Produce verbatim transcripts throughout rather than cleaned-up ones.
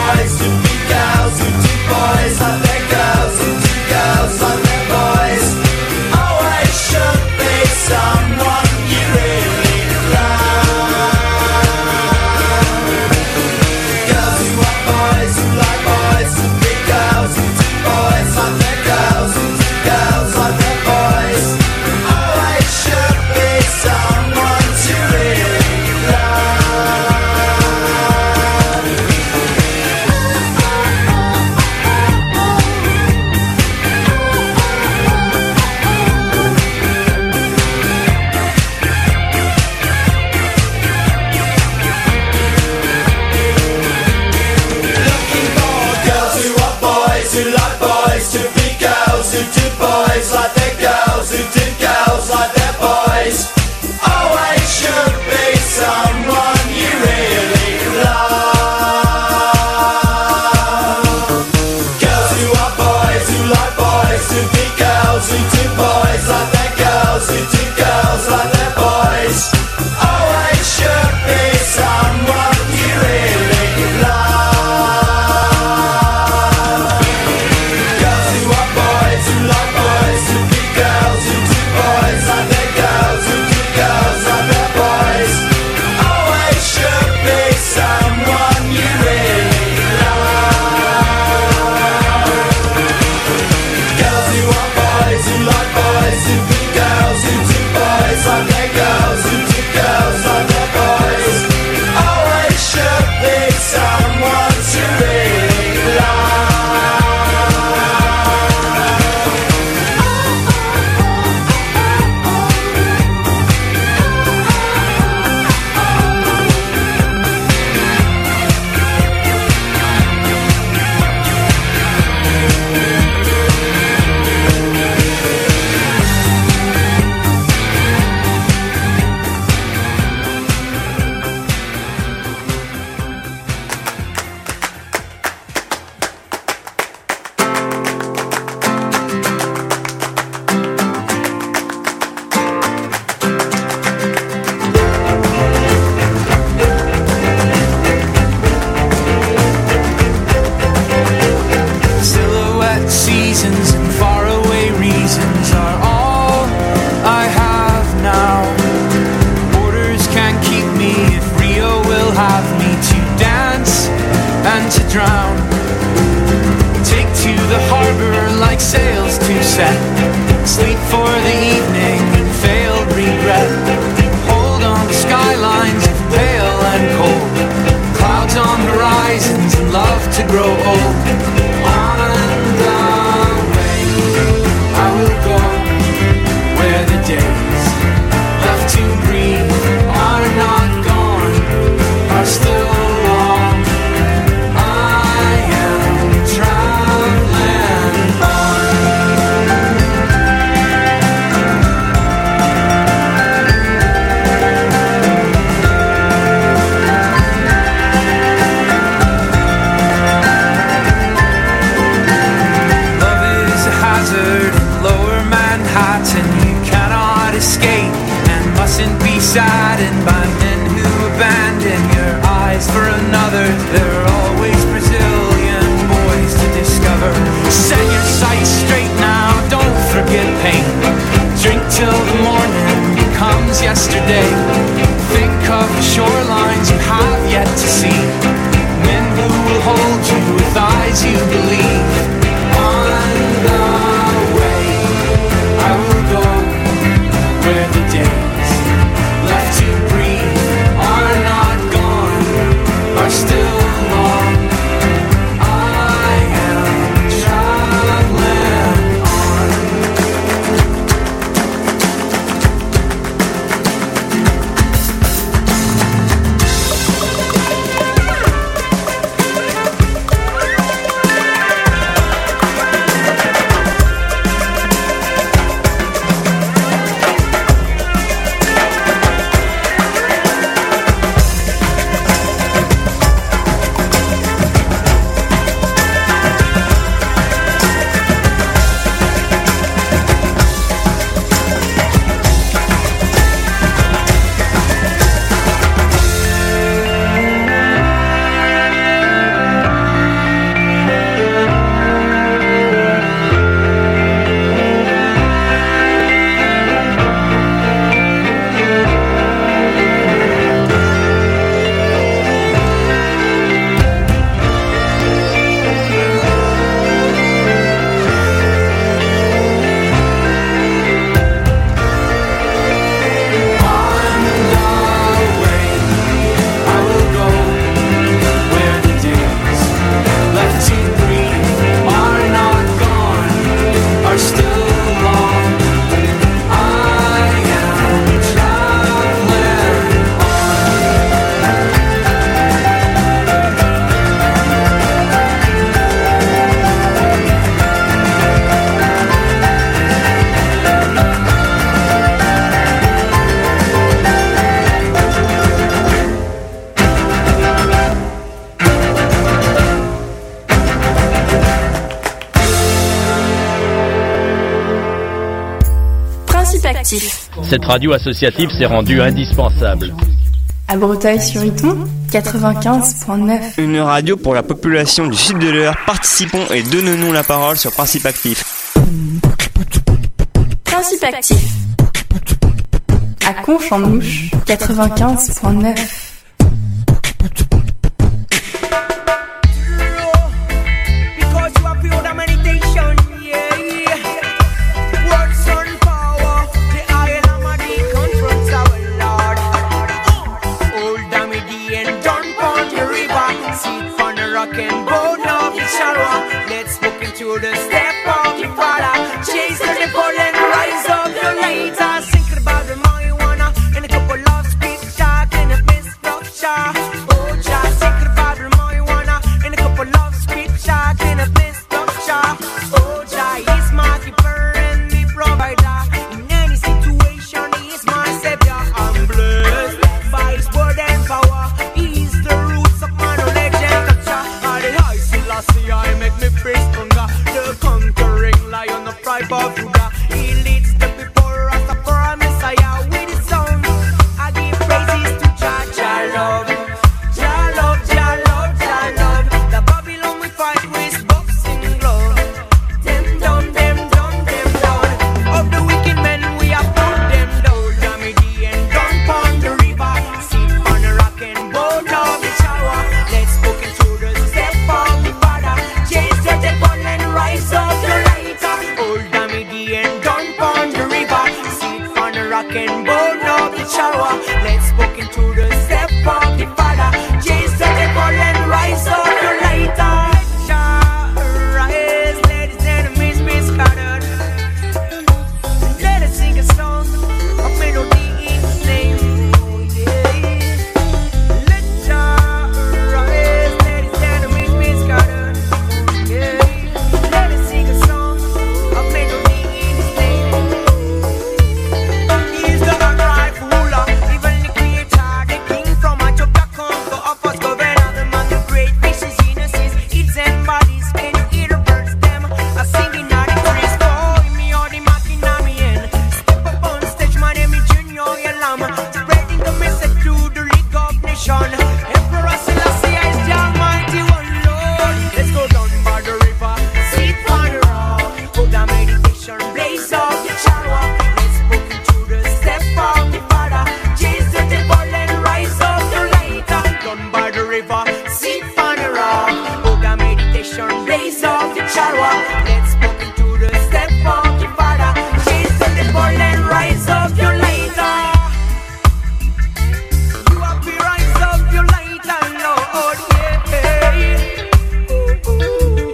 boys to be girls who do boys like their girls who do girls like their boys. Always should be someone you really love. Girls who want boys who like boys to be girls who do boys like their girls who do girls like their boys. Always should be someone to really love. Looking for girls who want boys who like boys to be girls who do boys like their girls who do girls like their boys. Always should be someone you really love. Girls who want boys who like boys to be girls who do boys like their girls who do girls like their boys. Always should be someone you really love. Girls who want boys who like boys to be girls who do boys like their girls who do girls like their boys. Always should be someone you really love. Girls who want boys who like boys to be girls who do boys like their girls who do girls like their boys. Always should be someone to really Silhouette seasons and faraway reasons are all I have now. Borders can't keep me if Rio will have me to dance and to drown. Take to the harbor like sails to set. Sleep for the evening and failed regret. Hold on to skylines of pale and cold. Clouds on horizons and love to grow old. On and away I will go where the days left to breathe are not gone, are still long. I am traveling on. Actif. Cette radio associative s'est rendue indispensable. À Breteuil-sur-Iton, quatre-vingt-quinze point neuf. Une radio pour la population du sud de l'Eure. Participons et donnons-nous la parole sur Principe Actif. Principe Actif. À Conche-en-Ouche, quatre-vingt-quinze point neuf. Let's walk into the step of the Father. Chase the devil and rise up the later. Thinking about the marijuana and a couple of speed shots and a fist of shot. Oh, just thinking about the marijuana and a couple of speed shots and a fist of shot. Oh, Jah is my keeper and the provider. In any situation, He is my savior. I'm blessed by His word and power. He is the roots of my knowledge and culture. I make me praise stronger. The conquering lion of tribe of Judah. He leads the people Rastafari Messiah with his song. I give praises to Jah, Jah love, Jah love, Jah love, Jah love. The Babylon we fight with boxing glove. Them down, them down, them down. Of the wicked men we have put them down. Damidi and down pond the river. Sit on the rock and boat of the shower. Let's walk into the step of the Father. Chase the devil and rise up the lighter. Old Damidi and down pond the river. Sit on the rock and boat of the shower. Let's walk into the step of the Father. Chase the devil and rise up the lighter. Rise, let his enemies be scattered. Let us sing a song of melody in His name. Oh, yeah. Let Jah rise, let his enemies be scattered. Yeah. Let us sing a song of melody in His name. He is the upright ruler, even the creator, the king from a chapter conquer of us governor, the man the great fishes, innocence, eats and bodies, can you hear the birds them? A singing at the trees, boy, me or the mocking at me end. Step up on stage, my name is Junior Yalam, spreading the message to the League of Nations. Emperor Selassie is the Almighty One Lord. Let's go down by the river, sit on the rock, put the meditation, blaze up the shower. Let's walk into the step of the Father. Chase the devil and rise up the lighter. Down by the river, sit on the rock, put the meditation, blaze up the shower. Let's walk into the step of the Father. Chase the devil and rise up the lighter. You have to rise up your lighter, Lord, yeah. Ooh, ooh.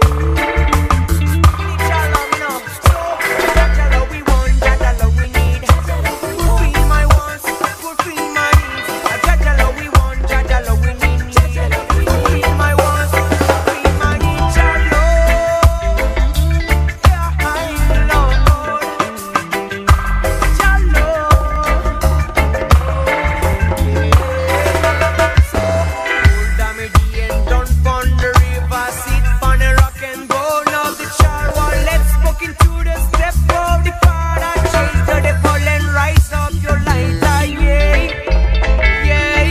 Jah love now. So, Jah love we want, Jah love we need. Fulfill my wants, fulfill my needs. Jah love we want, Jah love we need. Fulfill my wants, fulfill my needs. Jah love, yeah, I love. Jah love. Old Damidi and down pon the river, sit on the rock and bone of the charwa. Let's walk into the step of the Father. Chase the devil and rise up your lighter, yeah, yeah,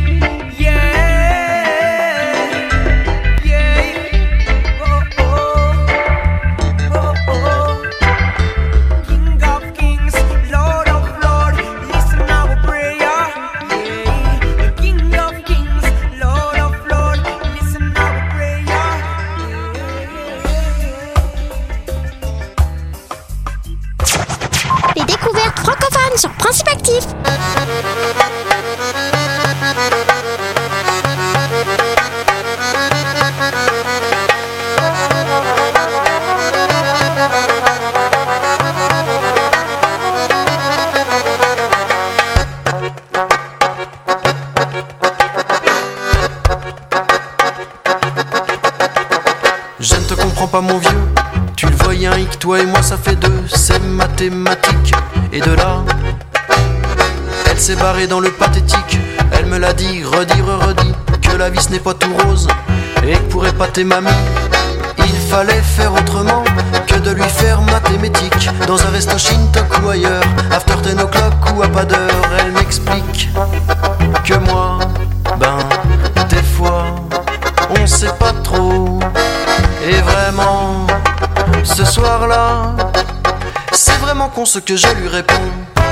yeah, yeah. Oh, oh, oh, oh. King of kings, Lord of lords, listen our prayer. Yeah. King of kings, Lord of lords, listen our prayer. Les découvertes francophones sur Principe Actif. Je ne te comprends pas mon vieux, tu le voyais un hic, toi et moi ça fait deux, c'est mathématique. Et de là, elle s'est barrée dans le pathétique. Elle me l'a dit, redit, redit, que la vie ce n'est pas tout rose. Et que pour épater mamie, il fallait faire autrement que de lui faire mathématique. Dans un resto Shintok ou ailleurs, after ten soir-là. C'est vraiment con ce que je lui réponds.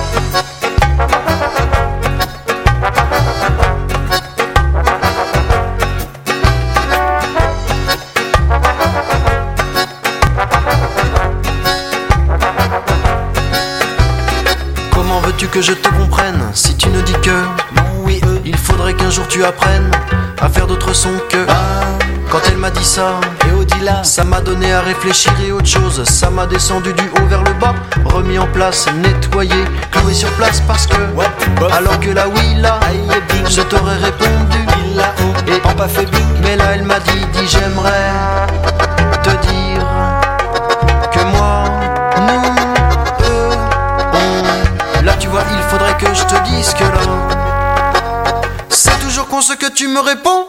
Comment veux-tu que je te comprenne si tu ne dis que non, oui, eux. Il faudrait qu'un jour tu apprennes à faire d'autres sons que ah. Quand elle m'a dit ça, et au-delà, ça m'a donné à réfléchir et autre chose. Ça m'a descendu du haut vers le bas, remis en place, nettoyé, cloué sur place parce que what, alors que là oui là, je t'aurais répondu et en pas fait bing. Mais là elle m'a dit, dit j'aimerais te dire que moi, nous, eux, on. Là tu vois il faudrait que je te dise que là, c'est toujours con ce que tu me réponds.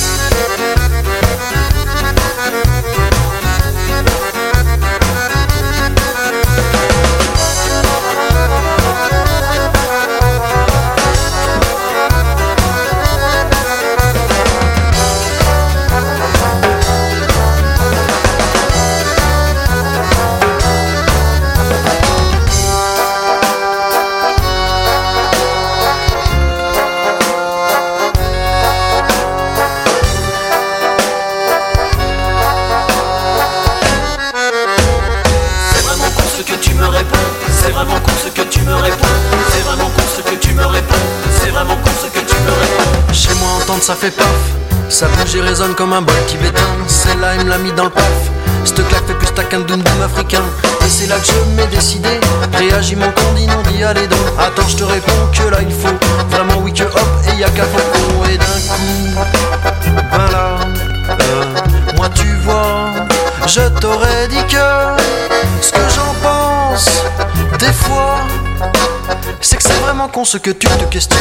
Ça fait paf, ça bouge et résonne comme un bol tibétain. Celle-là, elle me l'a mis dans le paf. Cette claque fait plus ta qu'un doum doum africain. Et c'est là que je m'ai décidé. Réagis mon con, dit non, dit allez donc. Attends, je te réponds que là il faut vraiment oui que hop, et y'a qu'à faux. Et d'un coup, ben là, euh, moi tu vois, je t'aurais dit que ce que j'en pense, des fois, c'est que c'est vraiment con ce que tu te questionnes.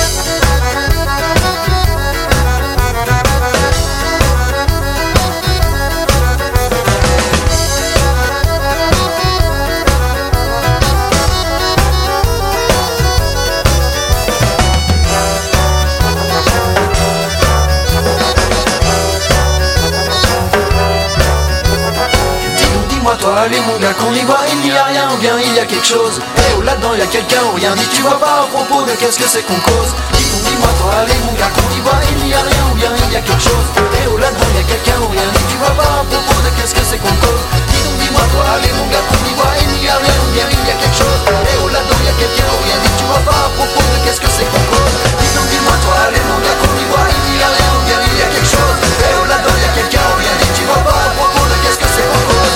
Toi, allez mon gars, qu'on y voit, il n'y a rien ou bien il y a quelque chose. Et oh là-dedans il y a quelqu'un ou rien dit, tu vois pas à propos de qu'est-ce que c'est qu'on cause. Dis-donc, dis-moi toi, allez mon gars, qu'on y voit, il n'y a rien ou bien il y a quelque chose. Et oh là-dedans il y a quelqu'un ou rien dit, tu vois pas à propos de qu'est-ce que c'est qu'on cause. Dis-donc, dis-moi toi, allez mon gars, qu'on y voit, il n'y a rien ou bien il y a quelque chose. Et oh là-dedans il y a quelqu'un ou rien dit, tu vois pas à propos de qu'est-ce que c'est qu'on cause. Dis-donc, dis-moi toi, allez mon gars, qu'on y voit, il n'y a rien ou bien il y a quelque chose. Et oh là-dedans il y a quelqu'un ou rien dit, tu vois pas à propos de qu'est-ce que c'est qu'on cause.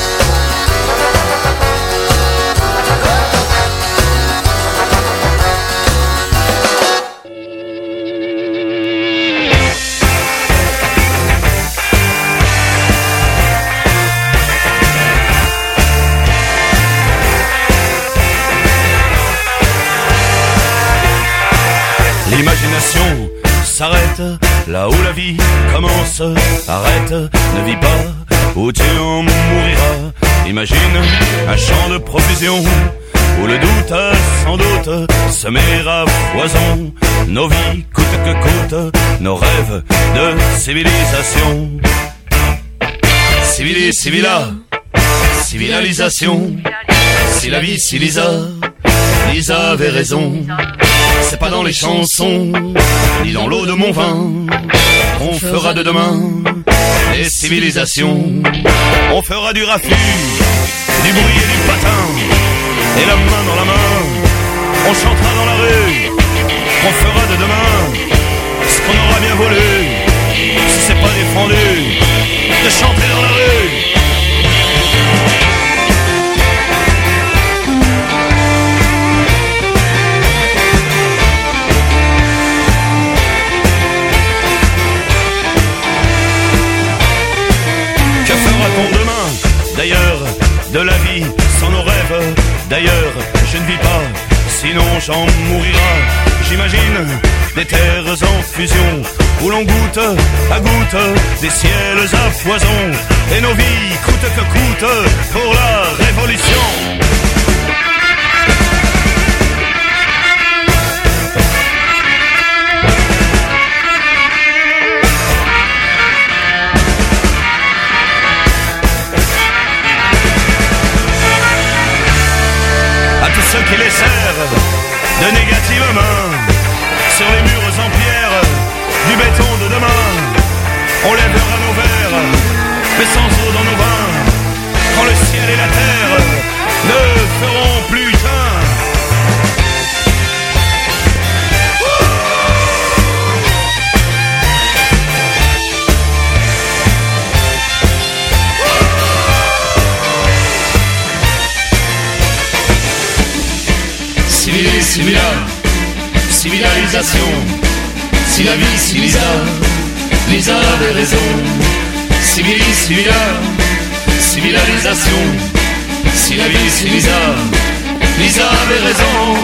L'imagination s'arrête là où la vie commence. Arrête, ne vis pas où tu en mouriras. Imagine un champ de profusion où le doute sans doute semera foison. Nos vies coûte que coûte, nos rêves de civilisation. Civili, civila, civilisation. Si la vie, si Lisa, Lisa avait raison. C'est pas dans les chansons, ni dans l'eau de mon vin, on fera de demain des civilisations. On fera du raffut, du bruit et du patin, et la main dans la main, on chantera dans la rue. On fera de demain ce qu'on aura bien voulu, si c'est pas défendu de chanter dans la rue. D'ailleurs, de la vie sans nos rêves, d'ailleurs, je ne vis pas, sinon j'en mourira. J'imagine des terres en fusion, où l'on goûte à goutte des ciels à foison, et nos vies coûte que coûte pour la révolution. civilisation. Si la vie, si Lisa, Lisa avait raison. Civilis, civila, civilisation. Si la vie, si Lisa, Lisa avait raison.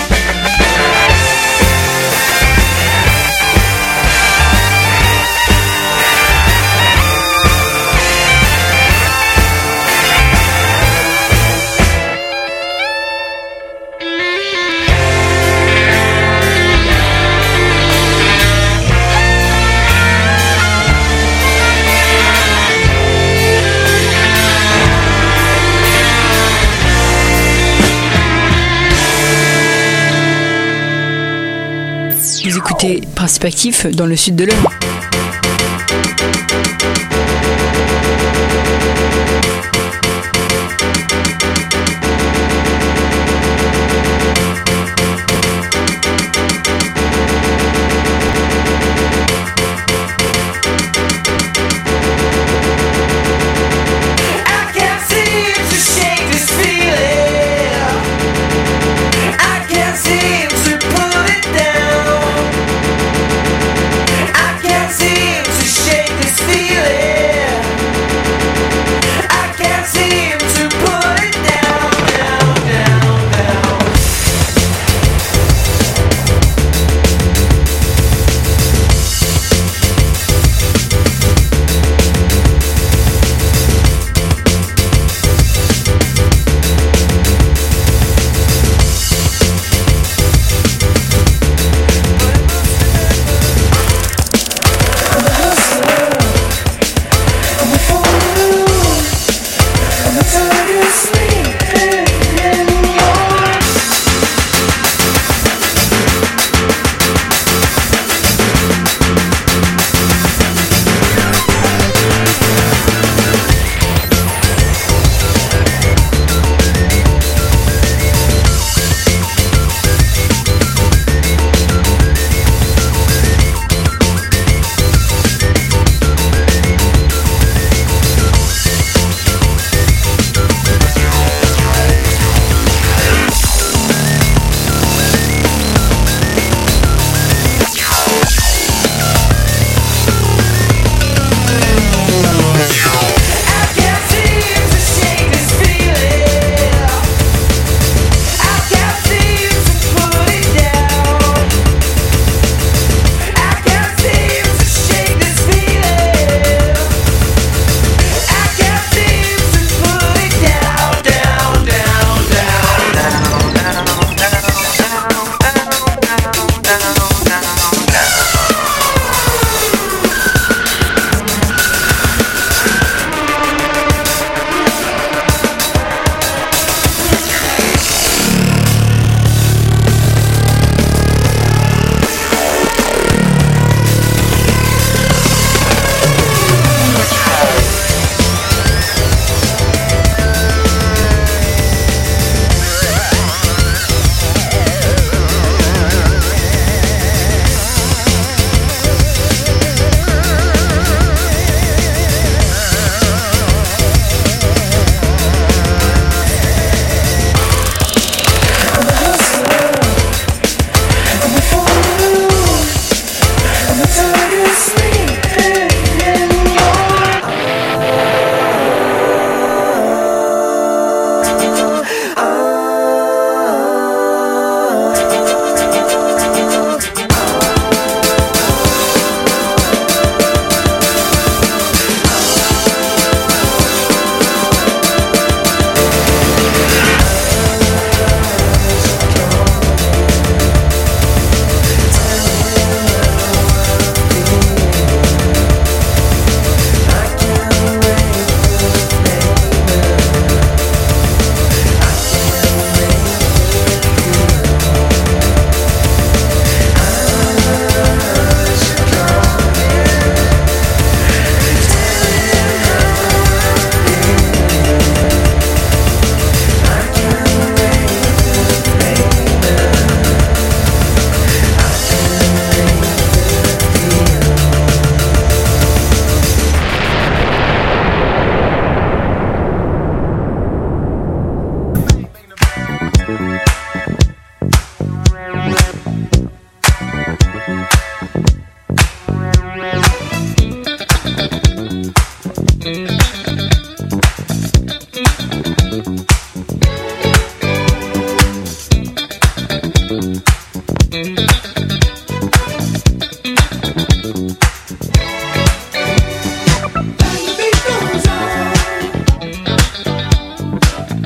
Vous écoutez Principe Actif dans le sud de l'Eure.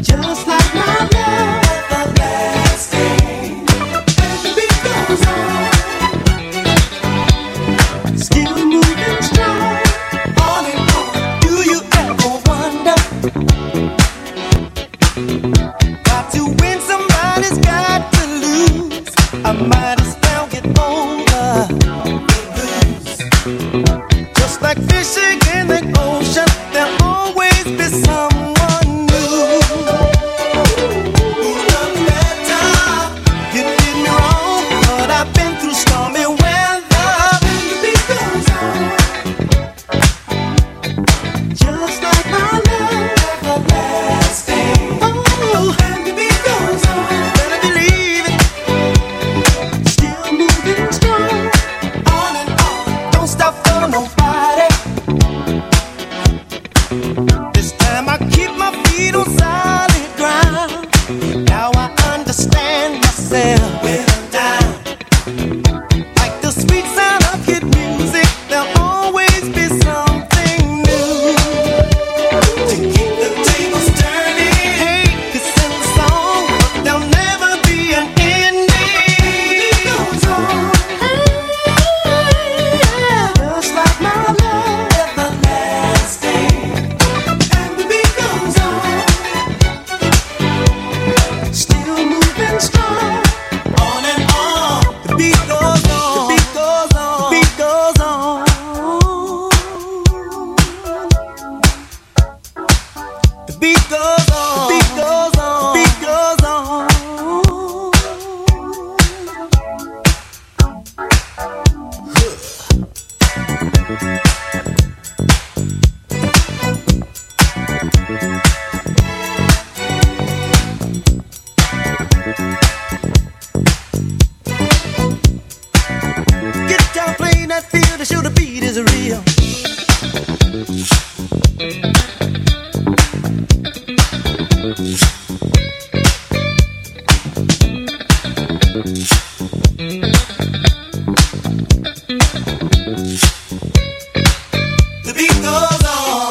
Just like my love, everlasting. And the beat goes on, still moving strong, on and on. Do you ever wonder? Got to win, somebody's got to lose. I might as well get over the blues. Just like fishing in the ocean, there'll always be someone new. Who's done better? You did me wrong, but I've been through stormy weather. And the beat goes on, just like my love, everlasting. Oh, and the beat goes on, better believe it. Still moving strong, on and on. Don't stop for nobody. This time I keep my feet on solid ground. Now I understand myself when I'm down. Like the sweet sound of good music, there'll always be something new to keep the tables turning. Hey, it's in the song, but there'll never be an ending. It goes on, just like my love, everlasting. And the beat goes on, still moving strong, on and on. The beat goes on, the beat goes on, the beat goes on. The beat goes on, the beat goes on, the beat goes on. Get down, playing that field to show the beat is real. The beat goes on.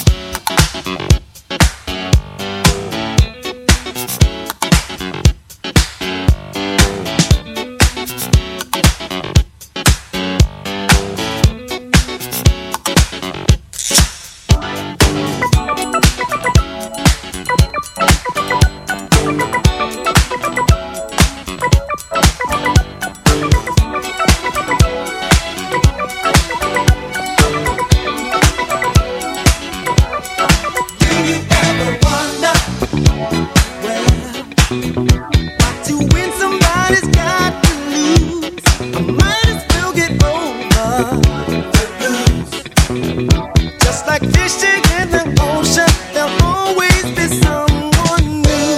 Do you ever wonder? Well, got to win, somebody's got to lose. I might as well get over the blues. Just like fishing in the ocean, there'll always be someone new.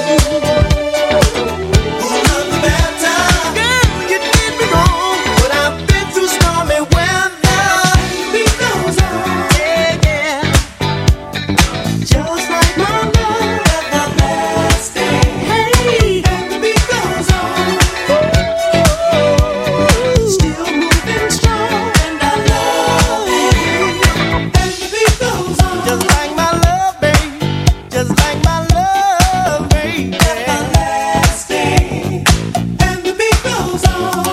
Who's done better? Girl, you did me wrong, but I've been through stormy weather. The beat goes on, yeah, yeah. Just like my love, everlasting. Hey, and the beat goes on, still moving strong, and I love it. And the beat goes on, just like my love, babe. Just like my love, babe. Everlasting. And the beat goes on,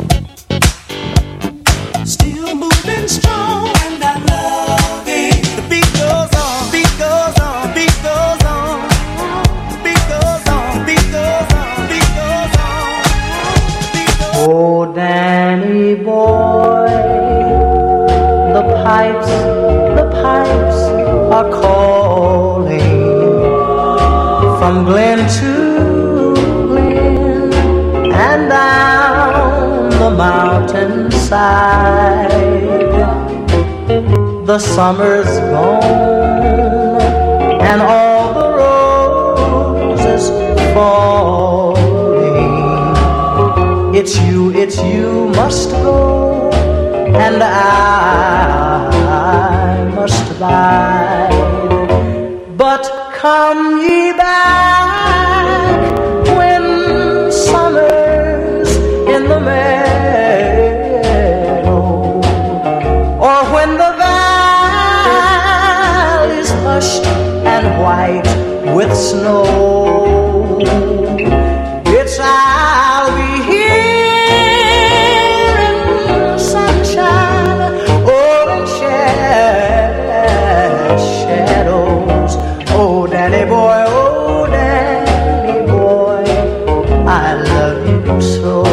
still moving strong, and I love it. The beat goes on, beat goes on, beat goes on, the beat goes on, beat goes on, beat goes on, beat goes on. Oh, Danny boy, the pipes, the pipes are calling from glen to glen and down the mountainside. The summer's gone and all the roses falling. It's you, it's you must go, and I must bide. But come ye back when summer's in the meadow, or when the valley's hushed and white with snow. It's I'll be here in sunshine or in shadows. Oh, Danny boy, oh, Danny boy, I love you so.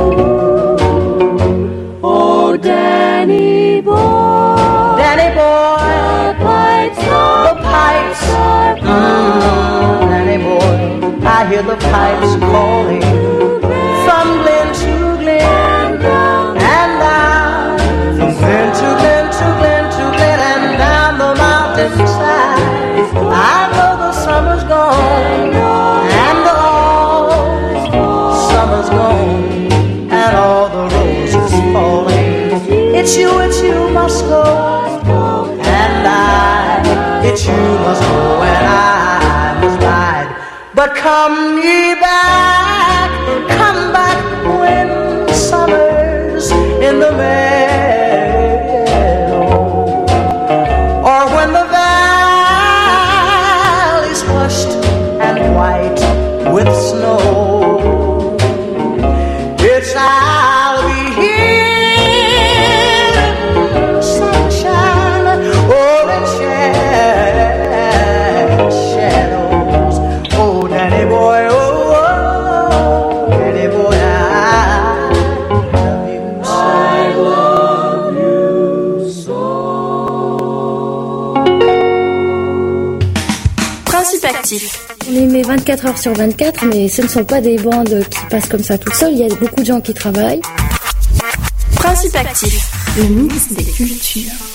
Oh, Danny boy, Danny boy, the pipes, the pipes are mm, Danny boy, I hear the pipes calling from glen to glen and down, from glen to glen to glen to glen and down the mountainside. I know the summer's gone and all summer's gone and all the roses falling. It's you, it's you must go, and I, it's you must go, and I must ride. But come ye back, come back when summer's in the meadow, or when the valley's hushed and white with snow. It's I'll be here in sunshine or in shadows. Oh, Danny boy, oh, oh, Danny boy, I love you so. I love you so. Principe actif. On émet vingt-quatre heures sur vingt-quatre, mais ce ne sont pas des bandes qui passent comme ça toutes seules. Il y a beaucoup de gens qui travaillent. Principe actif. Le mix des cultures.